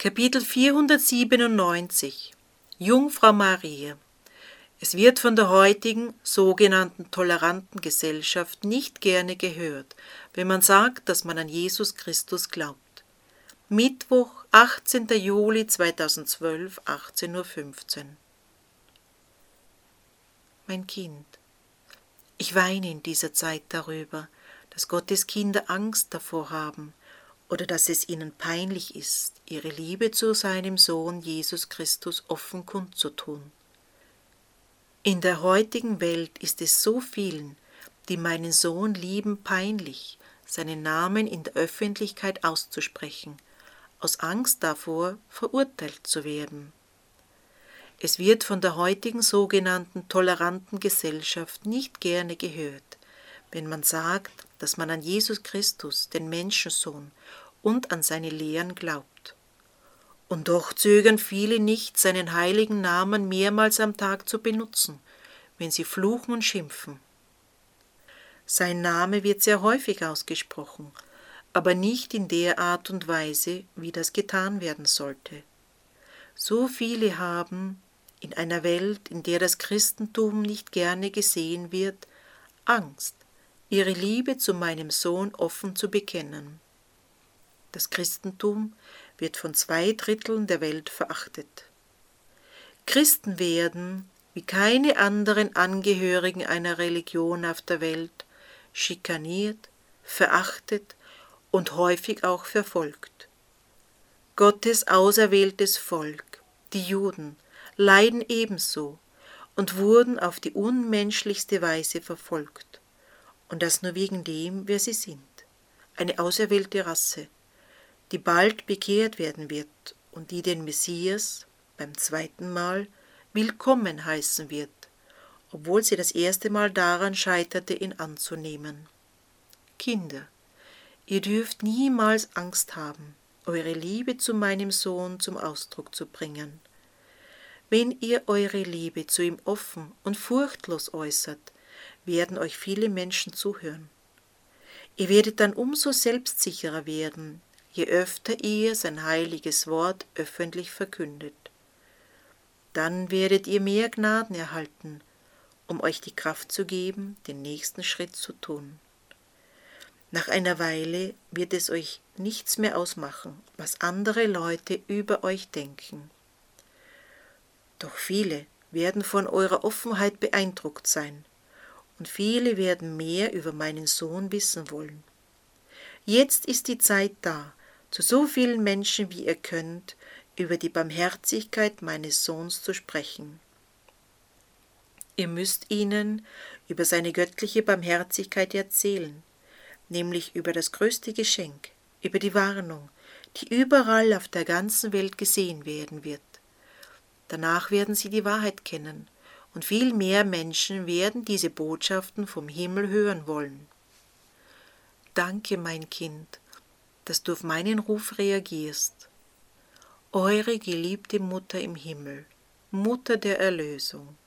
Kapitel 497 Jungfrau Maria. Es wird von der heutigen sogenannten toleranten Gesellschaft nicht gerne gehört, wenn man sagt, dass man an Jesus Christus glaubt. Mittwoch, 18. Juli 2012, 18:15 Uhr. Mein Kind, ich weine in dieser Zeit darüber, dass Gottes Kinder Angst davor haben oder dass es ihnen peinlich ist, ihre Liebe zu seinem Sohn Jesus Christus offen kundzutun. In der heutigen Welt ist es so vielen, die meinen Sohn lieben, peinlich, seinen Namen in der Öffentlichkeit auszusprechen, aus Angst davor, verurteilt zu werden. Es wird von der heutigen sogenannten toleranten Gesellschaft nicht gerne gehört, wenn man sagt, dass man an Jesus Christus, den Menschensohn, und an seine Lehren glaubt. Und doch zögern viele nicht, seinen heiligen Namen mehrmals am Tag zu benutzen, wenn sie fluchen und schimpfen. Sein Name wird sehr häufig ausgesprochen, aber nicht in der Art und Weise, wie das getan werden sollte. So viele haben, in einer Welt, in der das Christentum nicht gerne gesehen wird, Angst, ihre Liebe zu meinem Sohn offen zu bekennen. Das Christentum wird von 2/3 der Welt verachtet. Christen werden, wie keine anderen Angehörigen einer Religion auf der Welt, schikaniert, verachtet und häufig auch verfolgt. Gottes auserwähltes Volk, die Juden, leiden ebenso und wurden auf die unmenschlichste Weise verfolgt. Und das nur wegen dem, wer sie sind, eine auserwählte Rasse, die bald bekehrt werden wird und die den Messias beim zweiten Mal willkommen heißen wird, obwohl sie das erste Mal daran scheiterte, ihn anzunehmen. Kinder, ihr dürft niemals Angst haben, eure Liebe zu meinem Sohn zum Ausdruck zu bringen. Wenn ihr eure Liebe zu ihm offen und furchtlos äußert, werden euch viele Menschen zuhören. Ihr werdet dann umso selbstsicherer werden, je öfter ihr sein heiliges Wort öffentlich verkündet. Dann werdet ihr mehr Gnaden erhalten, um euch die Kraft zu geben, den nächsten Schritt zu tun. Nach einer Weile wird es euch nichts mehr ausmachen, was andere Leute über euch denken. Doch viele werden von eurer Offenheit beeindruckt sein, und viele werden mehr über meinen Sohn wissen wollen. Jetzt ist die Zeit da, zu so vielen Menschen wie ihr könnt, über die Barmherzigkeit meines Sohns zu sprechen. Ihr müsst ihnen über seine göttliche Barmherzigkeit erzählen, nämlich über das größte Geschenk, über die Warnung, die überall auf der ganzen Welt gesehen werden wird. Danach werden sie die Wahrheit kennen, und viel mehr Menschen werden diese Botschaften vom Himmel hören wollen. Danke, mein Kind, dass du auf meinen Ruf reagierst. Eure geliebte Mutter im Himmel, Mutter der Erlösung.